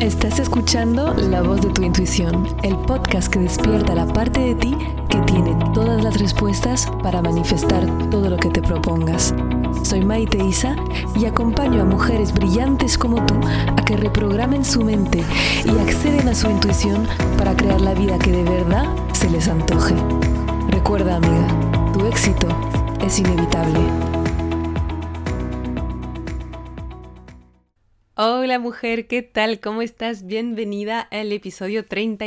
Estás escuchando La Voz de tu Intuición, el podcast que despierta la parte de ti que tiene todas las respuestas para manifestar todo lo que te propongas. Soy Maite Isa y acompaño a mujeres brillantes como tú a que reprogramen su mente y acceden a su intuición para crear la vida que de verdad se les antoje. Recuerda, amiga, tu éxito es inevitable. Hola mujer, ¿qué tal? ¿Cómo estás? Bienvenida al episodio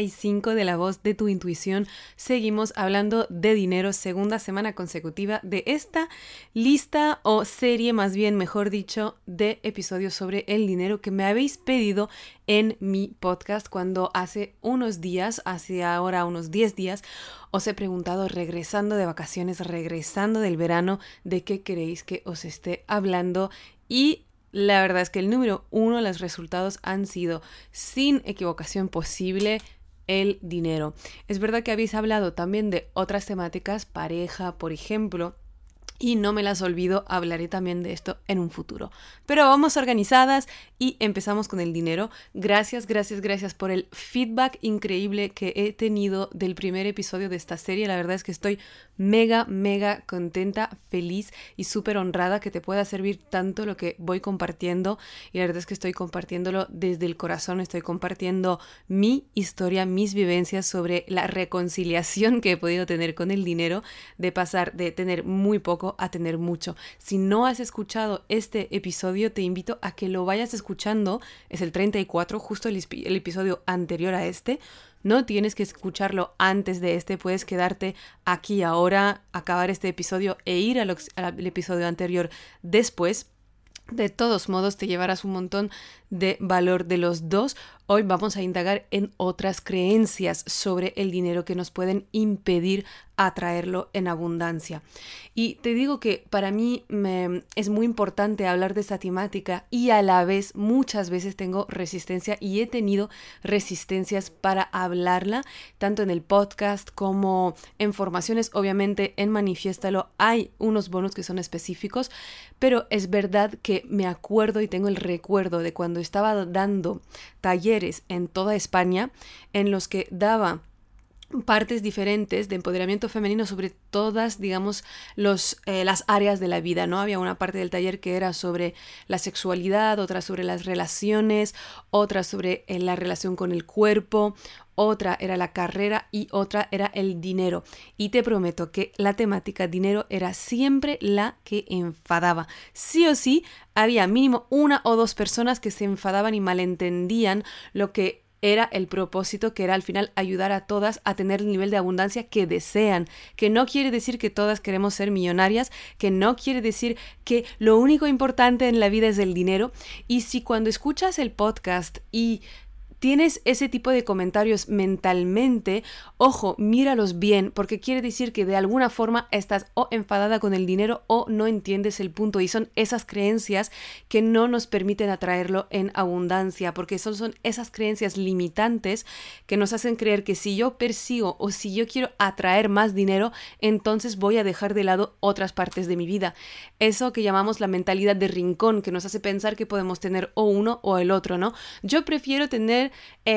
35 de La Voz de tu Intuición. Seguimos hablando de dinero, segunda semana consecutiva de esta lista o serie, más bien, mejor dicho, de episodios sobre el dinero que me habéis pedido en mi podcast cuando hace unos días, hace ahora unos 10 días, os he preguntado, regresando de vacaciones, regresando del verano, de qué queréis que os esté hablando y la verdad es que el número 1, los resultados han sido, sin equivocación posible, el dinero. Es verdad que habéis hablado también de otras temáticas, pareja, por ejemplo, y no me las olvido, hablaré también de esto en un futuro. Pero vamos organizadas y empezamos con el dinero. Gracias por el feedback increíble que he tenido del primer episodio de esta serie. La verdad es que estoy mega contenta, feliz y súper honrada que te pueda servir tanto lo que voy compartiendo. Y la verdad es que estoy compartiéndolo desde el corazón, estoy compartiendo mi historia, mis vivencias sobre la reconciliación que he podido tener con el dinero, de pasar de tener muy poco a tener mucho. Si no has escuchado este episodio, te invito a que lo vayas escuchando. Es el 34, justo el episodio anterior a este. No tienes que escucharlo antes de este, puedes quedarte aquí ahora, acabar este episodio e ir al episodio anterior después. De todos modos, te llevarás un montón de valor de los dos. Hoy vamos a indagar en otras creencias sobre el dinero que nos pueden impedir atraerlo en abundancia. Y te digo que para mí es muy importante hablar de esta temática y a la vez muchas veces tengo resistencia y he tenido resistencias para hablarla, tanto en el podcast como en formaciones. Obviamente en Manifiéstalo hay unos bonos que son específicos, pero es verdad que me acuerdo y tengo el recuerdo de cuando estaba dando talleres en toda España en los que daba partes diferentes de empoderamiento femenino sobre todas, digamos, las áreas de la vida, ¿no? Había una parte del taller que era sobre la sexualidad, otra sobre las relaciones, otra sobre la relación con el cuerpo, otra era la carrera y otra era el dinero. Y te prometo que la temática dinero era siempre la que enfadaba. Sí o sí, había mínimo una o dos personas que se enfadaban y malentendían lo que era el propósito, que era al final ayudar a todas a tener el nivel de abundancia que desean, que no quiere decir que todas queremos ser millonarias, que no quiere decir que lo único importante en la vida es el dinero. Y si cuando escuchas el podcast y tienes ese tipo de comentarios mentalmente, ojo, míralos bien, porque quiere decir que de alguna forma estás o enfadada con el dinero o no entiendes el punto, y son esas creencias que no nos permiten atraerlo en abundancia, porque son esas creencias limitantes que nos hacen creer que si yo persigo o si yo quiero atraer más dinero, entonces voy a dejar de lado otras partes de mi vida. Eso que llamamos la mentalidad de rincón, que nos hace pensar que podemos tener o uno o el otro, ¿no? Yo prefiero tener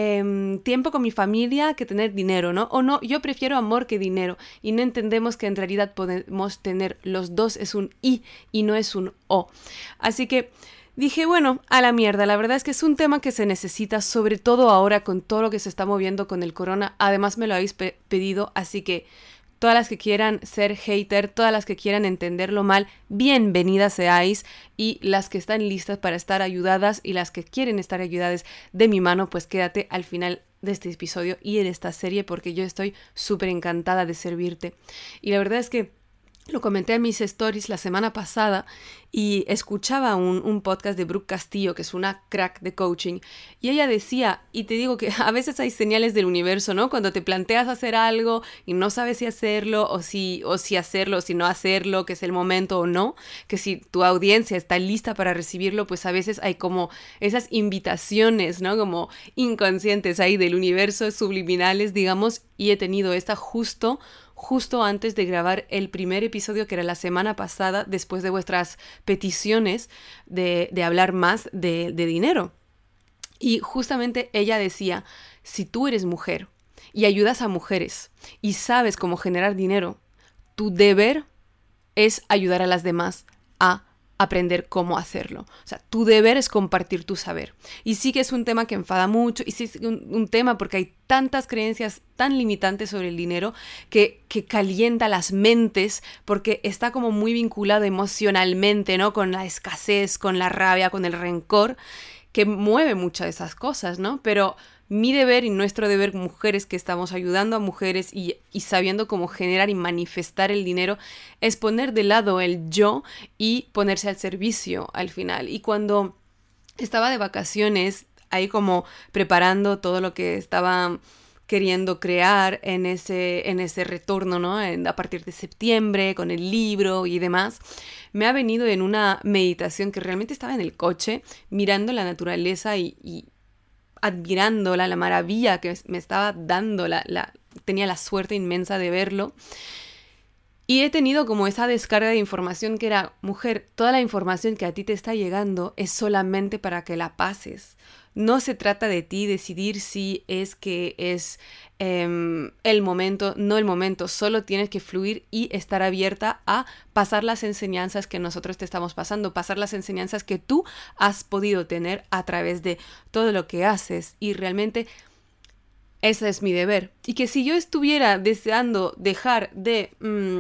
tiempo con mi familia que tener dinero, ¿no? O no, yo prefiero amor que dinero, y no entendemos que en realidad podemos tener los dos, es un y no es un o. Así que dije, bueno, a la mierda, la verdad es que es un tema que se necesita, sobre todo ahora con todo lo que se está moviendo con el corona. Además me lo habéis pedido, así que todas las que quieran ser hater, todas las que quieran entenderlo mal, bienvenidas seáis, y las que están listas para estar ayudadas y las que quieren estar ayudadas de mi mano, pues quédate al final de este episodio y en esta serie, porque yo estoy súper encantada de servirte. Y la verdad es que lo comenté en mis stories la semana pasada y escuchaba un podcast de Brooke Castillo, que es una crack de coaching, y ella decía, y te digo que a veces hay señales del universo, ¿no? Cuando te planteas hacer algo y no sabes si hacerlo o si hacerlo o si no hacerlo, que es el momento o no, que si tu audiencia está lista para recibirlo, pues a veces hay como esas invitaciones, ¿no? Como inconscientes ahí del universo, subliminales, digamos, y he tenido esta justo antes de grabar el primer episodio, que era la semana pasada, después de vuestras peticiones de hablar más de dinero. Y justamente ella decía, si tú eres mujer y ayudas a mujeres y sabes cómo generar dinero, tu deber es ayudar a las demás a aprender cómo hacerlo. O sea, tu deber es compartir tu saber. Y sí que es un tema que enfada mucho, y sí es un tema porque hay tantas creencias tan limitantes sobre el dinero que calienta las mentes porque está como muy vinculado emocionalmente, ¿no? Con la escasez, con la rabia, con el rencor, que mueve muchas de esas cosas, ¿no? Pero mi deber y nuestro deber, mujeres que estamos ayudando a mujeres y sabiendo cómo generar y manifestar el dinero, es poner de lado el yo y ponerse al servicio al final. Y cuando estaba de vacaciones, ahí como preparando todo lo que estaba queriendo crear en ese retorno, ¿no? A partir de septiembre, con el libro y demás, me ha venido en una meditación que realmente estaba en el coche, mirando la naturaleza y admirándola, la maravilla que me estaba dando, tenía la suerte inmensa de verlo. Y he tenido como esa descarga de información que era, mujer, toda la información que a ti te está llegando es solamente para que la pases. No se trata de ti decidir si es que es el momento, no el momento. Solo tienes que fluir y estar abierta a pasar las enseñanzas que nosotros te estamos pasando, pasar las enseñanzas que tú has podido tener a través de todo lo que haces. Y realmente ese es mi deber. Y que si yo estuviera deseando dejar de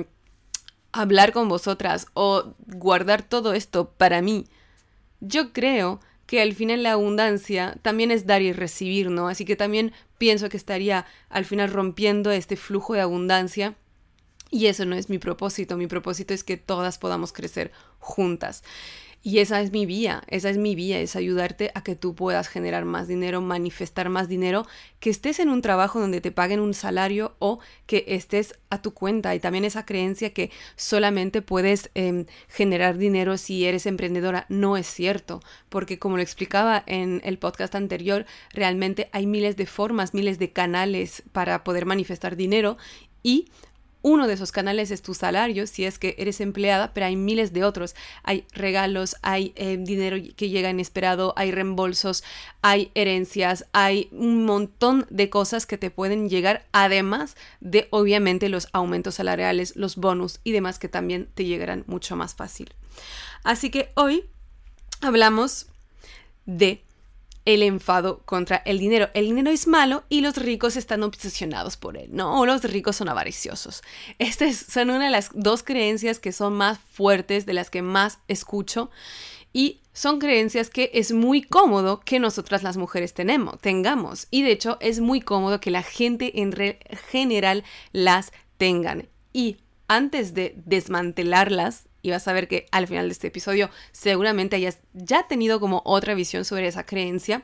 hablar con vosotras o guardar todo esto para mí, yo creo que al final la abundancia también es dar y recibir, ¿no? Así que también pienso que estaría al final rompiendo este flujo de abundancia y eso no es mi propósito. Mi propósito es que todas podamos crecer juntas. Y esa es mi vía, es ayudarte a que tú puedas generar más dinero, manifestar más dinero, que estés en un trabajo donde te paguen un salario o que estés a tu cuenta. Y también esa creencia que solamente puedes generar dinero si eres emprendedora, no es cierto, porque como lo explicaba en el podcast anterior, realmente hay miles de formas, miles de canales para poder manifestar dinero y uno de esos canales es tu salario, si es que eres empleada, pero hay miles de otros. Hay regalos, hay dinero que llega inesperado, hay reembolsos, hay herencias, hay un montón de cosas que te pueden llegar, además de, obviamente, los aumentos salariales, los bonus y demás que también te llegarán mucho más fácil. Así que hoy hablamos de el enfado contra el dinero. El dinero es malo y los ricos están obsesionados por él, ¿no? O los ricos son avariciosos. Estas son una de las dos creencias que son más fuertes, de las que más escucho. Y son creencias que es muy cómodo que nosotras las mujeres tengamos. Y de hecho es muy cómodo que la gente en general las tengan. Y antes de desmantelarlas, y vas a ver que al final de este episodio seguramente hayas ya tenido como otra visión sobre esa creencia.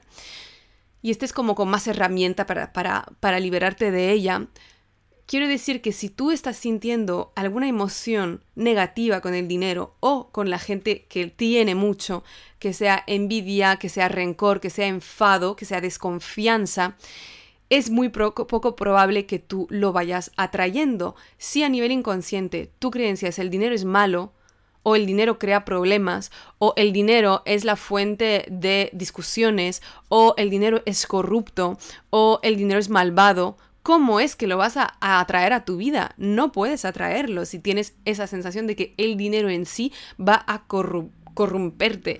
Y este es como con más herramienta para liberarte de ella. Quiero decir que si tú estás sintiendo alguna emoción negativa con el dinero o con la gente que tiene mucho, que sea envidia, que sea rencor, que sea enfado, que sea desconfianza, es muy poco probable que tú lo vayas atrayendo. Si a nivel inconsciente tu creencia es el dinero es malo, o el dinero crea problemas, o el dinero es la fuente de discusiones, o el dinero es corrupto, o el dinero es malvado, ¿cómo es que lo vas a atraer a tu vida? No puedes atraerlo si tienes esa sensación de que el dinero en sí va a corromper,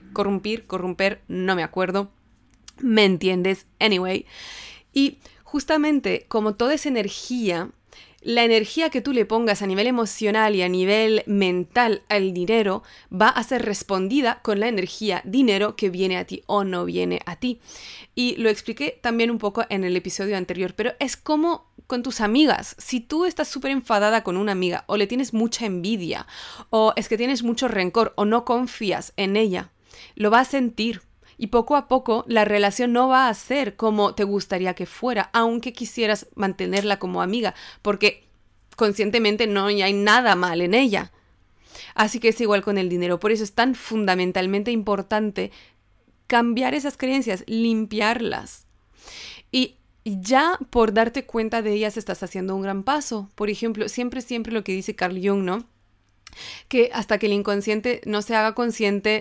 no me acuerdo, ¿me entiendes? Anyway, y justamente como toda esa energía, la energía que tú le pongas a nivel emocional y a nivel mental al dinero va a ser respondida con la energía dinero que viene a ti o no viene a ti. Y lo expliqué también un poco en el episodio anterior, pero es como con tus amigas. Si tú estás súper enfadada con una amiga o le tienes mucha envidia o es que tienes mucho rencor o no confías en ella, lo vas a sentir. Y poco a poco la relación no va a ser como te gustaría que fuera, aunque quisieras mantenerla como amiga, porque conscientemente no hay nada mal en ella. Así que es igual con el dinero. Por eso es tan fundamentalmente importante cambiar esas creencias, limpiarlas. Y ya por darte cuenta de ellas estás haciendo un gran paso. Por ejemplo, siempre lo que dice Carl Jung, ¿no? Que hasta que el inconsciente no se haga consciente,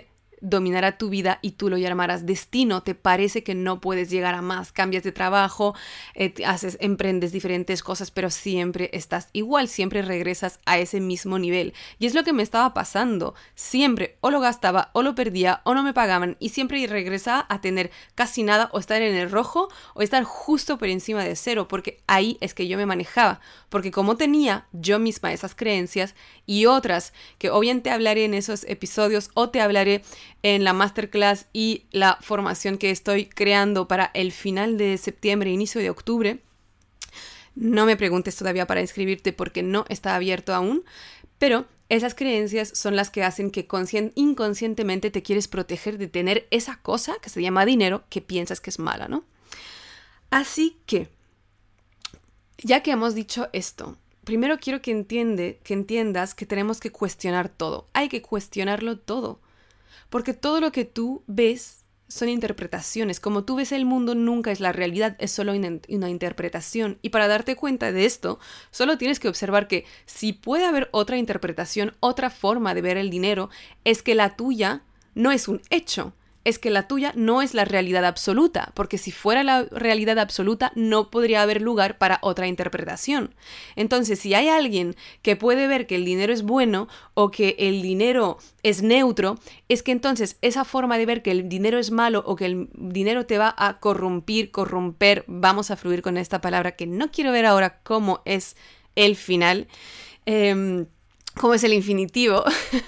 dominará tu vida y tú lo llamarás destino. Te parece que no puedes llegar a más, cambias de trabajo, emprendes diferentes cosas, pero siempre estás igual, siempre regresas a ese mismo nivel. Y es lo que me estaba pasando. Siempre o lo gastaba o lo perdía o no me pagaban y siempre regresaba a tener casi nada o estar en el rojo o estar justo por encima de cero, porque ahí es que yo me manejaba. Porque como tenía yo misma esas creencias y otras que o bien te hablaré en esos episodios o te hablaré en la masterclass y la formación que estoy creando para el final de septiembre, inicio de octubre. No me preguntes todavía para inscribirte porque no está abierto aún, pero esas creencias son las que hacen que inconscientemente te quieres proteger de tener esa cosa que se llama dinero que piensas que es mala, ¿no? Así que, ya que hemos dicho esto, primero quiero que entiendas que tenemos que cuestionar todo. Hay que cuestionarlo todo. Porque todo lo que tú ves son interpretaciones. Como tú ves el mundo, nunca es la realidad, es solo una interpretación. Y para darte cuenta de esto, solo tienes que observar que si puede haber otra interpretación, otra forma de ver el dinero, es que la tuya no es un hecho. Es que la tuya no es la realidad absoluta, porque si fuera la realidad absoluta no podría haber lugar para otra interpretación. Entonces, si hay alguien que puede ver que el dinero es bueno o que el dinero es neutro, es que entonces esa forma de ver que el dinero es malo o que el dinero te va a corromper, vamos a fluir con esta palabra que no quiero ver ahora cómo es el final, cómo es el infinitivo,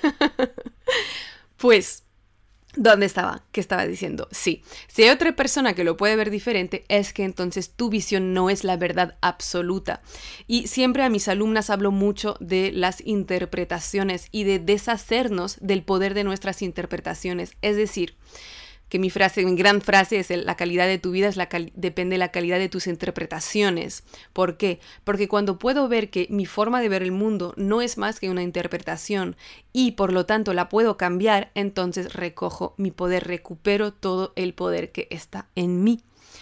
pues... ¿Dónde estaba? ¿Qué estaba diciendo? Sí, si hay otra persona que lo puede ver diferente, es que entonces tu visión no es la verdad absoluta. Y siempre a mis alumnas hablo mucho de las interpretaciones y de deshacernos del poder de nuestras interpretaciones. Es decir, que mi gran frase es la calidad de tu vida depende de la calidad de tus interpretaciones. ¿Por qué? Porque cuando puedo ver que mi forma de ver el mundo no es más que una interpretación y por lo tanto la puedo cambiar, entonces recojo mi poder, recupero todo el poder que está en mí.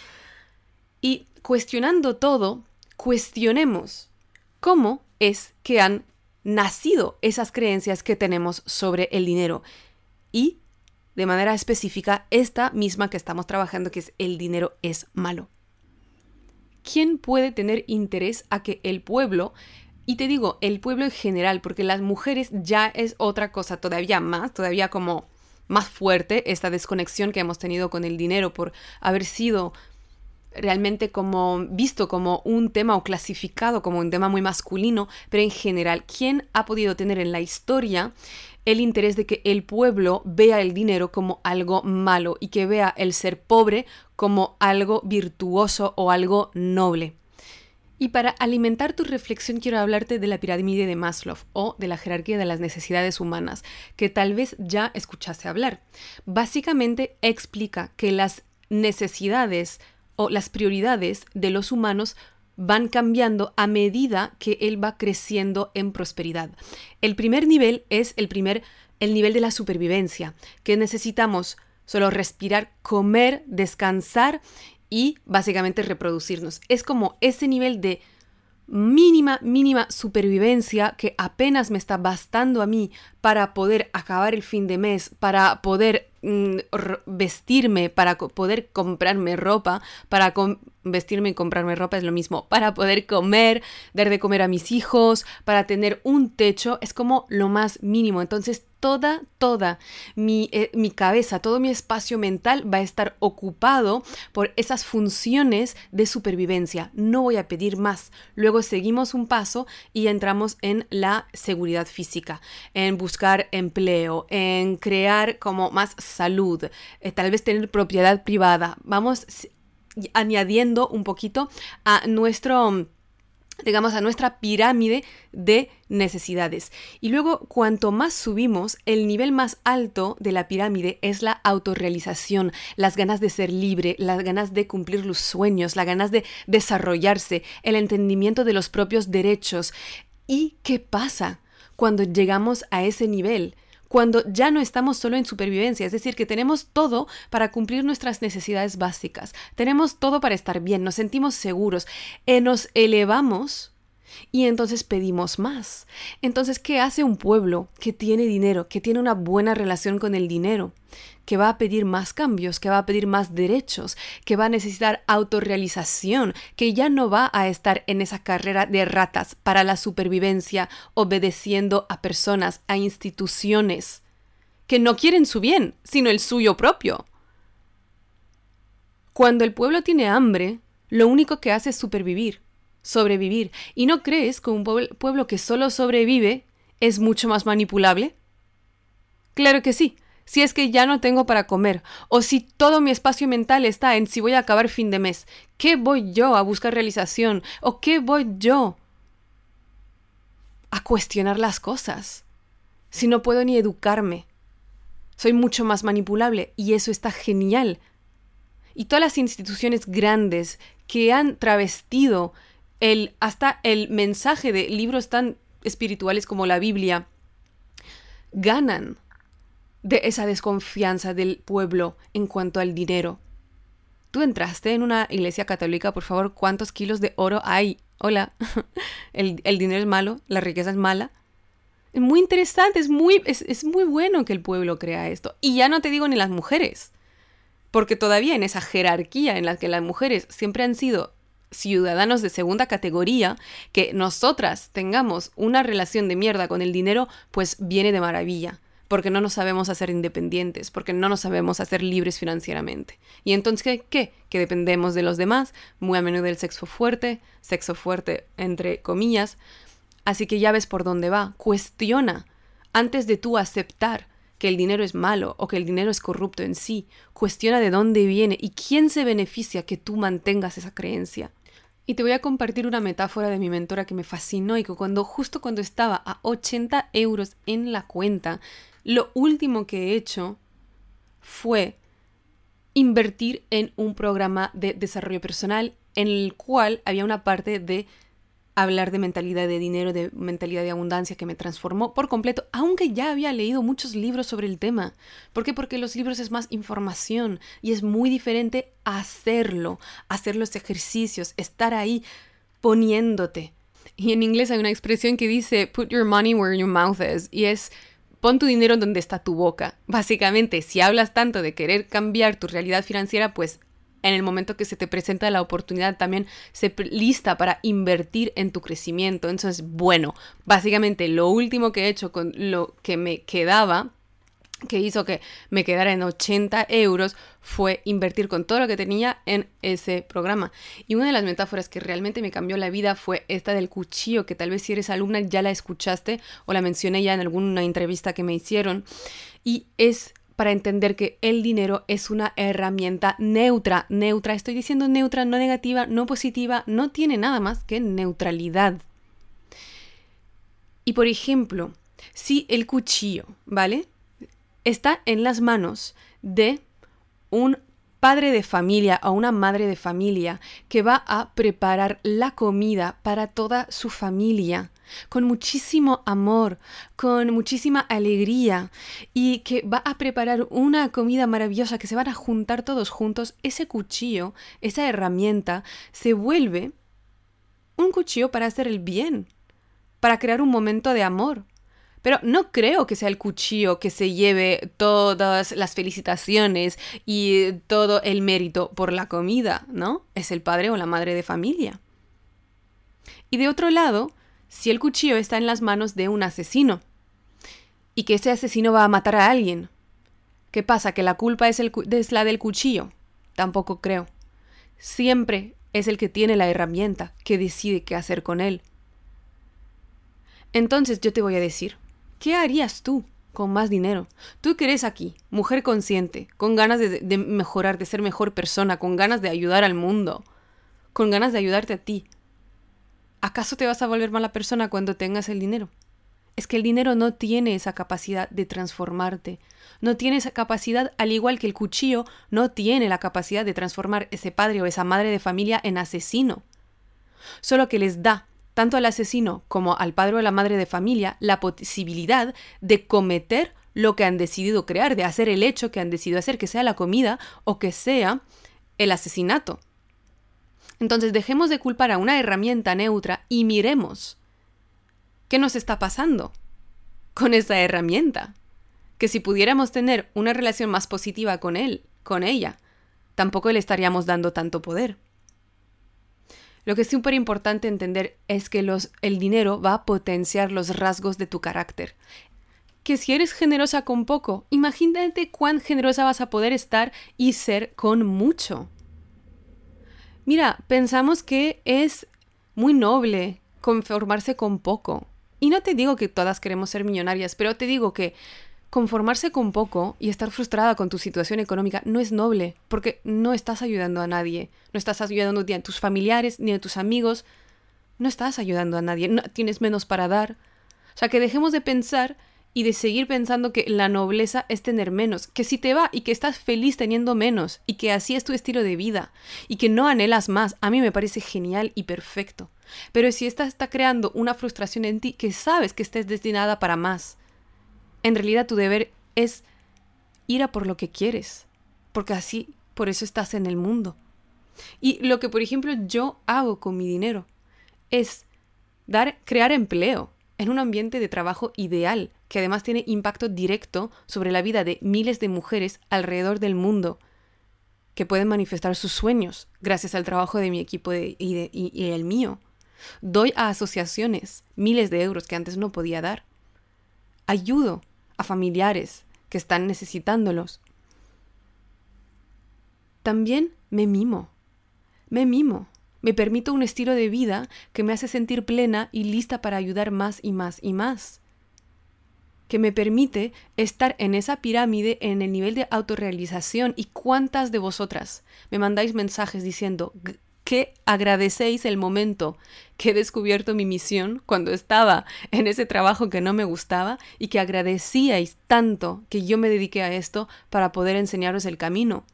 Y cuestionando todo, cuestionemos cómo es que han nacido esas creencias que tenemos sobre el dinero y de manera específica, esta misma que estamos trabajando, que es el dinero es malo. ¿Quién puede tener interés a que el pueblo, y te digo, el pueblo en general, porque las mujeres ya es otra cosa todavía como más fuerte, esta desconexión que hemos tenido con el dinero por haber sido realmente como visto como un tema o clasificado como un tema muy masculino, pero en general, ¿quién ha podido tener en la historia el interés de que el pueblo vea el dinero como algo malo y que vea el ser pobre como algo virtuoso o algo noble? Y para alimentar tu reflexión quiero hablarte de la pirámide de Maslow o de la jerarquía de las necesidades humanas, que tal vez ya escuchaste hablar. Básicamente explica que las necesidades o las prioridades de los humanos van cambiando a medida que él va creciendo en prosperidad. El primer nivel es el nivel de la supervivencia, que necesitamos solo respirar, comer, descansar y básicamente reproducirnos. Es como ese nivel de mínima supervivencia que apenas me está bastando a mí para poder acabar el fin de mes, para poder vestirme, para poder comprarme ropa, vestirme y comprarme ropa es lo mismo, para poder comer, dar de comer a mis hijos, para tener un techo, es como lo más mínimo. Entonces toda mi cabeza, todo mi espacio mental va a estar ocupado por esas funciones de supervivencia. No voy a pedir más. Luego seguimos un paso y entramos en la seguridad física, en buscar empleo, en crear como más salud, tal vez tener propiedad privada. Vamos añadiendo un poquito a nuestra pirámide de necesidades. Y luego, cuanto más subimos, el nivel más alto de la pirámide es la autorrealización, las ganas de ser libre, las ganas de cumplir los sueños, las ganas de desarrollarse, el entendimiento de los propios derechos. ¿Y qué pasa cuando llegamos a ese nivel? Cuando ya no estamos solo en supervivencia, es decir, que tenemos todo para cumplir nuestras necesidades básicas, tenemos todo para estar bien, nos sentimos seguros, nos elevamos Y entonces pedimos más. Entonces, ¿qué hace un pueblo que tiene dinero, que tiene una buena relación con el dinero? Que va a pedir más cambios, que va a pedir más derechos, que va a necesitar autorrealización, que ya no va a estar en esa carrera de ratas para la supervivencia, obedeciendo a personas, a instituciones, que no quieren su bien, sino el suyo propio. Cuando el pueblo tiene hambre, lo único que hace es sobrevivir. ¿Y no crees que un pueblo que solo sobrevive es mucho más manipulable? Claro que sí. Si es que ya no tengo para comer, o si todo mi espacio mental está en si voy a acabar fin de mes, ¿qué voy yo a buscar realización? ¿O qué voy yo a cuestionar las cosas? Si no puedo ni educarme. Soy mucho más manipulable y eso está genial. Y todas las instituciones grandes que han travestido hasta el mensaje de libros tan espirituales como la Biblia, ganan de esa desconfianza del pueblo en cuanto al dinero. Tú entraste en una iglesia católica, por favor, ¿cuántos kilos de oro hay? Hola, el dinero es malo, la riqueza es mala. Es muy interesante, es muy bueno que el pueblo crea esto. Y ya no te digo ni las mujeres, porque todavía en esa jerarquía en la que las mujeres siempre han sido ciudadanos de segunda categoría, que nosotras tengamos una relación de mierda con el dinero, pues viene de maravilla. Porque no nos sabemos hacer independientes, porque no nos sabemos hacer libres financieramente. Y entonces, ¿qué? Que dependemos de los demás, muy a menudo del sexo fuerte entre comillas. Así que ya ves por dónde va. Cuestiona, antes de tú aceptar que el dinero es malo o que el dinero es corrupto en sí, cuestiona de dónde viene y quién se beneficia que tú mantengas esa creencia. Y te voy a compartir una metáfora de mi mentora que me fascinó y que justo cuando estaba a 80 euros en la cuenta, lo último que he hecho fue invertir en un programa de desarrollo personal en el cual había una parte de hablar de mentalidad de dinero, de mentalidad de abundancia que me transformó por completo, aunque ya había leído muchos libros sobre el tema. ¿Por qué? Porque los libros es más información y es muy diferente hacer los ejercicios, estar ahí poniéndote. Y en inglés hay una expresión que dice put your money where your mouth is, y es pon tu dinero donde está tu boca. Básicamente, si hablas tanto de querer cambiar tu realidad financiera, pues en el momento que se te presenta la oportunidad también sé lista para invertir en tu crecimiento. Entonces, bueno, básicamente lo último que he hecho con lo que me quedaba, que hizo que me quedara en 80 euros, fue invertir con todo lo que tenía en ese programa. Y una de las metáforas que realmente me cambió la vida fue esta del cuchillo, que tal vez si eres alumna ya la escuchaste o la mencioné ya en alguna entrevista que me hicieron. Y es para entender que el dinero es una herramienta neutra. Estoy diciendo neutra, no negativa, no positiva, no tiene nada más que neutralidad. Y por ejemplo, si el cuchillo, ¿vale?, está en las manos de un padre de familia o una madre de familia que va a preparar la comida para toda su familia con muchísimo amor, con muchísima alegría, y que va a preparar una comida maravillosa, que se van a juntar todos juntos, ese cuchillo, esa herramienta, se vuelve un cuchillo para hacer el bien, para crear un momento de amor. Pero no creo que sea el cuchillo que se lleve todas las felicitaciones y todo el mérito por la comida, ¿no? Es el padre o la madre de familia. Y de otro lado, si el cuchillo está en las manos de un asesino y que ese asesino va a matar a alguien, ¿qué pasa? ¿Que la culpa es la del cuchillo? Tampoco creo. Siempre es el que tiene la herramienta que decide qué hacer con él. Entonces yo te voy a decir, ¿qué harías tú con más dinero? Tú que eres aquí, mujer consciente, con ganas de mejorar, de ser mejor persona, con ganas de ayudar al mundo, con ganas de ayudarte a ti. ¿Acaso te vas a volver mala persona cuando tengas el dinero? Es que el dinero no tiene esa capacidad de transformarte. No tiene esa capacidad, al igual que el cuchillo no tiene la capacidad de transformar ese padre o esa madre de familia en asesino. Solo que les da tanto al asesino como al padre o a la madre de familia la posibilidad de cometer lo que han decidido crear, de hacer el hecho que han decidido hacer, que sea la comida o que sea el asesinato. Entonces dejemos de culpar a una herramienta neutra y miremos qué nos está pasando con esa herramienta. Que si pudiéramos tener una relación más positiva con él, con ella, tampoco le estaríamos dando tanto poder. Lo que es súper importante entender es que el dinero va a potenciar los rasgos de tu carácter. Que si eres generosa con poco, imagínate cuán generosa vas a poder estar y ser con mucho. Mira, pensamos que es muy noble conformarse con poco. Y no te digo que todas queremos ser millonarias, pero te digo que conformarse con poco y estar frustrada con tu situación económica no es noble, porque no estás ayudando a nadie. No estás ayudando ni a tus familiares, ni a tus amigos. No estás ayudando a nadie. No, tienes menos para dar. O sea, que dejemos de pensar y de seguir pensando que la nobleza es tener menos, que si te va y que estás feliz teniendo menos y que así es tu estilo de vida y que no anhelas más, a mí me parece genial y perfecto. Pero si esta está creando una frustración en ti, que sabes que estés destinada para más, en realidad tu deber es ir a por lo que quieres, porque así, por eso estás en el mundo. Y lo que, por ejemplo, yo hago con mi dinero es crear empleo en un ambiente de trabajo ideal, que además tiene impacto directo sobre la vida de miles de mujeres alrededor del mundo, que pueden manifestar sus sueños gracias al trabajo de mi equipo y el mío. Doy a asociaciones miles de euros que antes no podía dar. Ayudo a familiares que están necesitándolos. También me mimo. Me permito un estilo de vida que me hace sentir plena y lista para ayudar más y más y más. Que me permite estar en esa pirámide en el nivel de autorrealización. ¿Y cuántas de vosotras me mandáis mensajes diciendo que agradecéis el momento que he descubierto mi misión cuando estaba en ese trabajo que no me gustaba y que agradecíais tanto que yo me dediqué a esto para poder enseñaros el camino?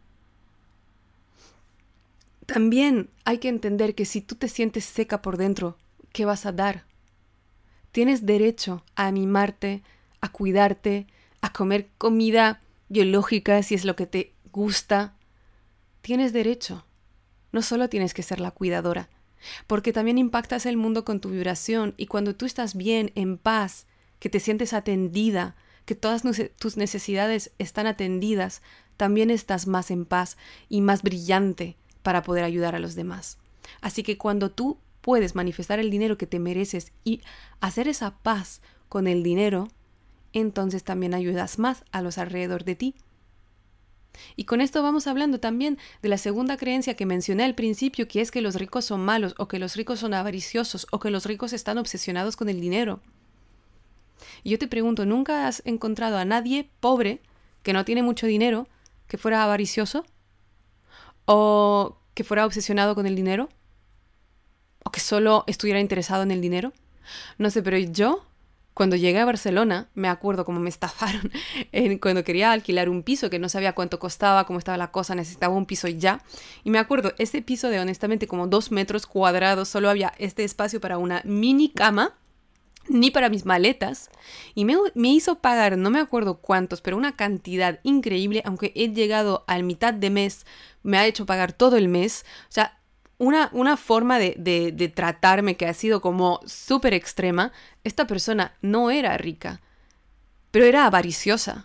También hay que entender que si tú te sientes seca por dentro, ¿qué vas a dar? Tienes derecho a mimarte, a cuidarte, a comer comida biológica si es lo que te gusta. Tienes derecho. No solo tienes que ser la cuidadora, porque también impactas el mundo con tu vibración y cuando tú estás bien, en paz, que te sientes atendida, que todas tus necesidades están atendidas, también estás más en paz y más brillante para poder ayudar a los demás. Así que cuando tú puedes manifestar el dinero que te mereces y hacer esa paz con el dinero, entonces también ayudas más a los alrededor de ti. Y con esto vamos hablando también de la segunda creencia que mencioné al principio, que es que los ricos son malos, o que los ricos son avariciosos, o que los ricos están obsesionados con el dinero. Y yo te pregunto, ¿nunca has encontrado a nadie pobre, que no tiene mucho dinero, que fuera avaricioso? ¿O que fuera obsesionado con el dinero? ¿O que solo estuviera interesado en el dinero? No sé, pero yo, cuando llegué a Barcelona, me acuerdo cómo me estafaron cuando quería alquilar un piso, que no sabía cuánto costaba, cómo estaba la cosa, necesitaba un piso ya. Y me acuerdo, ese piso de honestamente como 2 metros cuadrados, solo había este espacio para una mini cama, ni para mis maletas. Y me hizo pagar, no me acuerdo cuántos, pero una cantidad increíble, aunque he llegado al mitad de mes, me ha hecho pagar todo el mes. O sea, una forma de tratarme que ha sido como súper extrema. Esta persona no era rica, pero era avariciosa.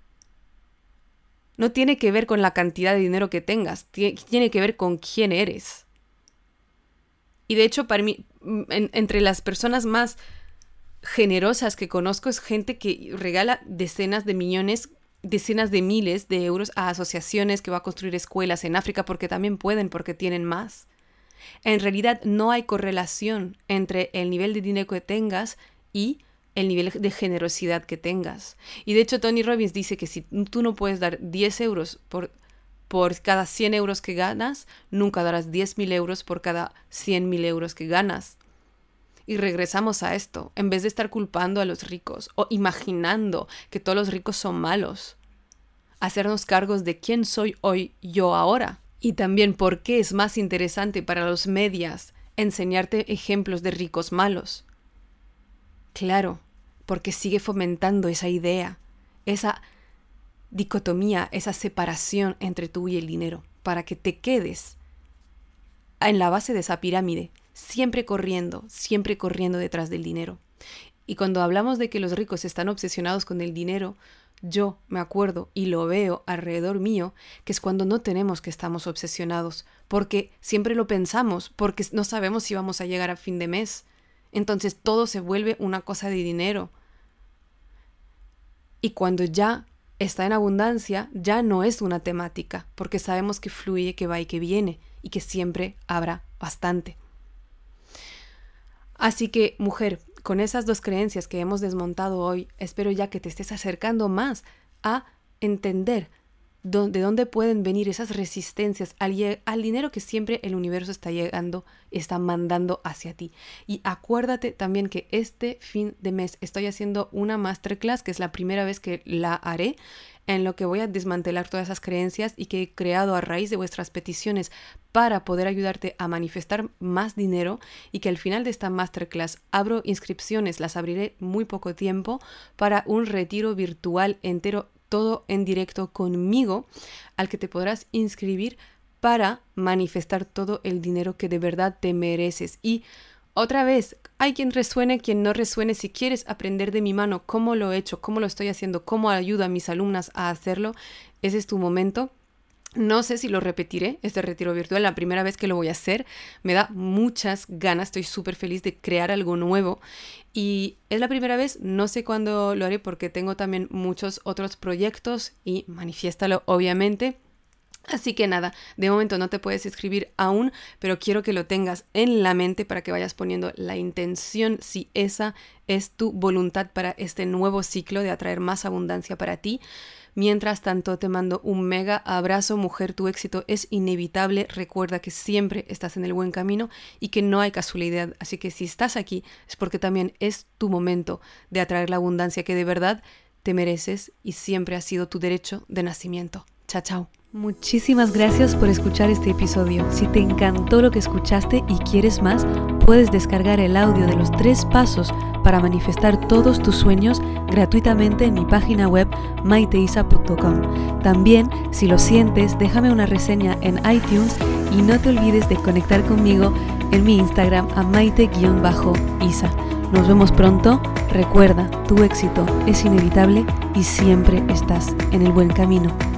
No tiene que ver con la cantidad de dinero que tengas, tiene que ver con quién eres. Y de hecho, para mí, entre las personas más generosas que conozco es gente que regala decenas de millones, decenas de miles de euros a asociaciones que va a construir escuelas en África porque también pueden, porque tienen más. En realidad no hay correlación entre el nivel de dinero que tengas y el nivel de generosidad que tengas. Y de hecho Tony Robbins dice que si tú no puedes dar 10 euros por cada 100 euros que ganas, nunca darás 10.000 euros por cada 100.000 euros que ganas. Y regresamos a esto, en vez de estar culpando a los ricos o imaginando que todos los ricos son malos, hacernos cargos de quién soy hoy yo ahora. Y también por qué es más interesante para los medias enseñarte ejemplos de ricos malos. Claro, porque sigue fomentando esa idea, esa dicotomía, esa separación entre tú y el dinero, para que te quedes en la base de esa pirámide, siempre corriendo detrás del dinero. Y cuando hablamos de que los ricos están obsesionados con el dinero, yo me acuerdo y lo veo alrededor mío, que es cuando no tenemos que estamos obsesionados, porque siempre lo pensamos, porque no sabemos si vamos a llegar a fin de mes. Entonces todo se vuelve una cosa de dinero. Y cuando ya está en abundancia, ya no es una temática, porque sabemos que fluye, que va y que viene, y que siempre habrá bastante. Así que, mujer, con esas dos creencias que hemos desmontado hoy, espero ya que te estés acercando más a entender de dónde pueden venir esas resistencias al dinero que siempre el universo está mandando hacia ti. Y acuérdate también que este fin de mes estoy haciendo una masterclass, que es la primera vez que la haré, en lo que voy a desmantelar todas esas creencias y que he creado a raíz de vuestras peticiones para poder ayudarte a manifestar más dinero, y que al final de esta masterclass abro inscripciones, las abriré muy poco tiempo, para un retiro virtual entero, todo en directo conmigo, al que te podrás inscribir para manifestar todo el dinero que de verdad te mereces. Y otra vez, hay quien resuene, quien no resuene. Si quieres aprender de mi mano cómo lo he hecho, cómo lo estoy haciendo, cómo ayudo a mis alumnas a hacerlo, ese es tu momento. No sé si lo repetiré, este retiro virtual, la primera vez que lo voy a hacer. Me da muchas ganas, estoy súper feliz de crear algo nuevo. Y es la primera vez, no sé cuándo lo haré, porque tengo también muchos otros proyectos, y manifiéstalo obviamente. Así que nada, de momento no te puedes inscribir aún, pero quiero que lo tengas en la mente para que vayas poniendo la intención, si esa es tu voluntad para este nuevo ciclo de atraer más abundancia para ti. Mientras tanto, te mando un mega abrazo, mujer. Tu éxito es inevitable. Recuerda que siempre estás en el buen camino y que no hay casualidad. Así que si estás aquí es porque también es tu momento de atraer la abundancia que de verdad te mereces y siempre ha sido tu derecho de nacimiento. Chao, chao. Muchísimas gracias por escuchar este episodio. Si te encantó lo que escuchaste y quieres más, puedes descargar el audio de los 3 pasos para manifestar todos tus sueños gratuitamente en mi página web maiteisa.com. También, si lo sientes, déjame una reseña en iTunes y no te olvides de conectar conmigo en mi Instagram a maite_isa. Nos vemos pronto. Recuerda, tu éxito es inevitable y siempre estás en el buen camino.